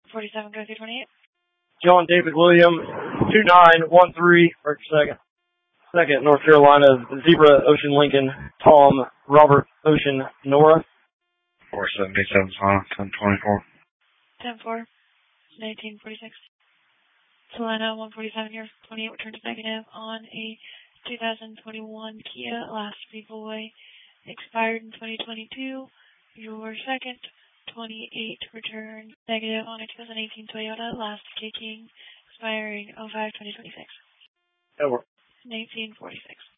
47, go through 28. John David Williams, 2913, first second. Second, North Carolina, Zebra Ocean Lincoln, Tom Robert Ocean Nora. 477 final, 1024. 10-4, 1946. Selena 147 here, 28 returns negative on a 2021 Kia Lasky Boy, expired in 2022. Your second 28 return negative on a 2018 Toyota Lasky King, expiring 05-2026. Over. 1946.